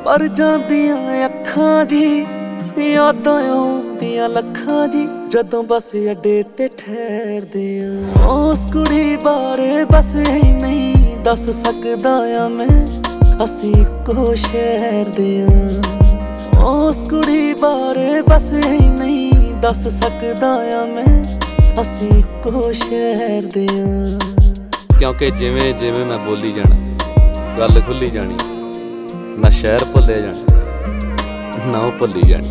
ਪਰ ਜਾਂਦੀਆਂ ਅੱਖਾਂ ਜੀ ਯਾਦਾਂ ਆਉਂਦੀਆਂ ਲੱਖਾਂ ਜੀ ਜਦੋਂ ਬਸ ਅੱਡੇ ਤੇ ਠਹਿਰਦੇ ਆ। ਉਸ ਕੁੜੀ ਬਾਰੇ ਬਸ ਹੀ ਨਹੀਂ ਦੱਸ ਸਕਦਾ ਆ ਮੈਂ, ਅਸੀਂ ਇੱਕੋ ਸ਼ਹਿਰ ਦੇ ਆ। ਉਸ ਕੁੜੀ ਬਾਰੇ ਬਸ ਹੀ ਨਹੀਂ ਦੱਸ ਸਕਦਾ ਆ ਮੈਂ, ਅਸੀਂ ਇੱਕੋ ਸ਼ਹਿਰ ਦੇ ਆ। ਕਿਉਂਕਿ ਜਿਵੇਂ ਜਿਵੇਂ ਮੈਂ ਬੋਲੀ ਜਾਣਾ ਗੱਲ ਖੁੱਲੀ ਜਾਣੀ, ਨਾ ਸ਼ਹਿਰ ਭੁੱਲੇ ਜਾਣਾ ਨਾ ਉਹ ਭੁੱਲੀ ਜਾਣੀ।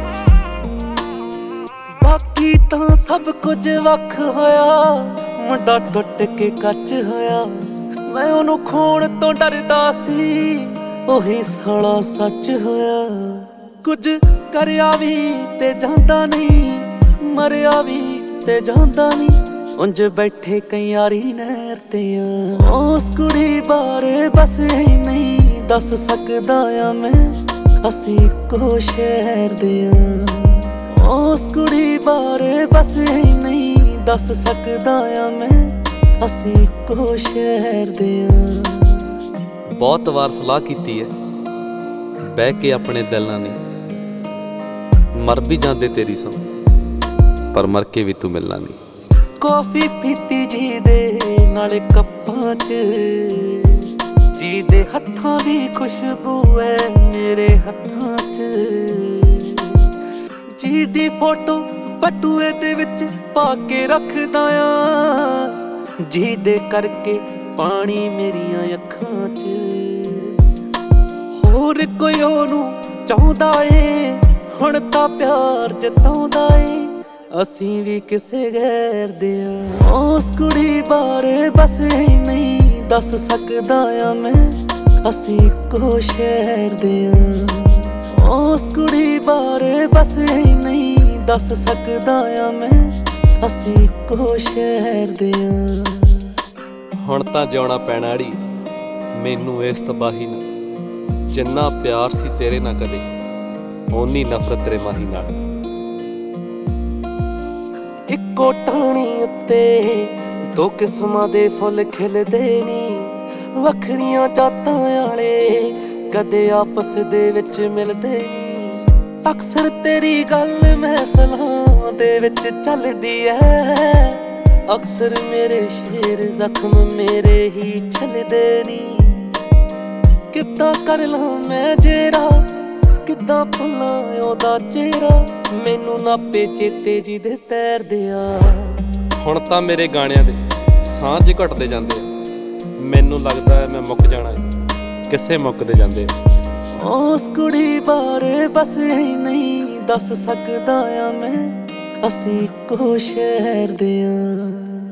ਬਾਕੀ ਤਾਂ ਸਭ ਕੁਝ ਵੱਖ ਹੋਇਆ, ਮੁੰਡਾ ਟੁੱਟ ਕੇ ਕੱਚ ਹੋਇਆ। ਮੈਂ ਉਹਨੂੰ ਖੋਣ ਤੋਂ ਡਰਦਾ ਸੀ, ਉਹੀ ਸਾਲਾ ਸੱਚ ਹੋਇਆ। ਕੁਝ ਕਰਿਆ ਵੀ ਤੇ ਜਾਂਦਾ ਨਹੀਂ, ਮਰਿਆ ਵੀ ਤੇ ਜਾਂਦਾ ਨਹੀਂ, ਉਂਝ ਬੈਠੇ ਕਈ ਯਾਰੀ ਨਹਿਰ ਤੇ ਆ। ਉਸ ਕੁੜੀ ਬਾਰੇ ਬਸ ਹੀ ਨਹੀਂ ਦੱਸ ਸਕਦਾ ਆ ਮੈਂ, ਅਸੀਂ ਇੱਕੋ ਸ਼ਹਿਰ ਦੇ ਆ। ਉਸ ਕੁੜੀ ਬਾਰੇ ਬਸ ਹੀ ਨਹੀਂ ਦੱਸ ਸਕਦਾ ਆ ਮੈਂ, ਅਸੀਂ ਇੱਕੋ ਸ਼ਹਿਰ ਦੇ ਆ। ਬਹੁਤ ਵਾਰ ਸਲਾਹ ਕੀਤੀ ਹੈ ਬਹਿ ਕੇ ਆਪਣੇ ਦਿਲਾਂ ਨੇ, ਮਰ ਵੀ ਜਾਂਦੇ ਤੇਰੀ ਸੌ ਪਰ ਮਰ ਕੇ ਵੀ ਤੂੰ ਮਿਲਣਾ ਨਹੀਂ। ਕੌਫੀ ਪੀਤੀ ਜੀ ਦੇ ਨਾਲੇ ਕੱਪਾਂ 'ਚ, ਜੀ ਦੇ ਹੱਥਾਂ ਦੀ ਖੁਸ਼ਬੂ ਐ ਮੇਰੇ ਹੱਥਾਂ 'ਚ। ਜੀ ਦੀ ਫੋਟੋ ਬਟੂਏ ਦੇ ਵਿੱਚ ਪਾ ਕੇ ਰੱਖਦਾ ਆ, ਜੀ ਦੇ ਕਰਕੇ ਪਾਣੀ ਮੇਰੀਆਂ ਅੱਖਾਂ 'ਚ। ਹੋਰ ਕੋਈ ਉਹਨੂੰ ਚਾਹੁੰਦਾ ਏ, ਹੁਣ ਤਾਂ ਪਿਆਰ ਜਤਾਉਂਦਾ ਏ, ਅਸੀਂ ਵੀ ਕਿਸੇ ਗੈਰ ਦੇ ਆ। ਉਸ ਕੁੜੀ ਬਾਰੇ ਬਸ ਹੀ ਨਹੀਂ ਦੱਸ ਸਕਦਾ ਆ ਮੈਂ, ਅਸੀਂ ਇੱਕੋ ਸ਼ਹਿਰ ਦੇ ਆ। ਉਸ ਕੁੜੀ ਬਾਰੇ ਬਸ ਹੀ ਨਹੀਂ ਦੱਸ ਸਕਦਾ ਆ ਮੈਂ, ਅਸੀਂ ਇੱਕੋ ਸ਼ਹਿਰ ਦੇ ਆ। ਹੁਣ ਤਾਂ ਜਿਉਣਾ ਪੈਣਾ ਅੜੀ ਮੈਨੂੰ ਇਸ ਤਬਾਹੀ ਨਾਲ, ਜਿੰਨਾ ਪਿਆਰ ਸੀ ਤੇਰੇ ਨਾਲ ਕਦੇ ਓਨੀ ਨਫ਼ਰਤ ਤੇਰੇ ਮਾਹੀ ਨਾਲ। ਇੱਕੋ ਟਾਹਣੀ ਉੱਤੇ ਦੋ ਕਿਸਮਾਂ ਦੇ ਫੁੱਲ ਖਿਲਦੇ ਨੀ, ਵੱਖਰੀਆਂ ਜਾਤਾਂ ਵਾਲੇ ਕਦੇ ਆਪਸ ਦੇ ਵਿੱਚ ਮਿਲਦੇ ਨੀ। ਅਕਸਰ ਤੇਰੀ ਗੱਲ ਮਹਿਫਲਾਂ ਦੇ ਵਿੱਚ ਚੱਲਦੀ ਐ, ਅਕਸਰ ਮੇਰੇ ਸ਼ੇਰ ਜ਼ਖਮ ਮੇਰੇ ਹੀ ਛੱਲਦੇ ਨੀ। ਕਿੱਦਾਂ ਕਰ ਲਾਂ ਮੈਂ ਜੇਰਾ, ਕਿੱਦਾਂ ਭੁੱਲਾਂ ਉਹਦਾ ਚਿਹਰਾ, ਮੈਨੂੰ ਨਾਪੇ ਚੇਤੇ ਜੀ ਦੇ ਪੈਰ ਦੇ ਆ। ਹੁਣ ਤਾਂ ਮੇਰੇ ਗਾਣਿਆਂ ਦੇ ਸਾਹ ਜਿਹੇ ਘਟਦੇ ਜਾਂਦੇ ਆ, ਮੈਨੂੰ ਲੱਗਦਾ ਮੈਂ ਮੁੱਕ ਜਾਣਾ ਕਿਸੇ ਮੁੱਕਦੇ ਜਾਂਦੇ ਆ। ਉਸ ਕੁੜੀ ਬਾਰੇ ਬਸ ਹੀ ਨਹੀਂ ਦੱਸ ਸਕਦਾ ਆ ਮੈਂ, ਅਸੀਂ ਇੱਕੋ ਸ਼ਹਿਰ ਦੇ ਆ।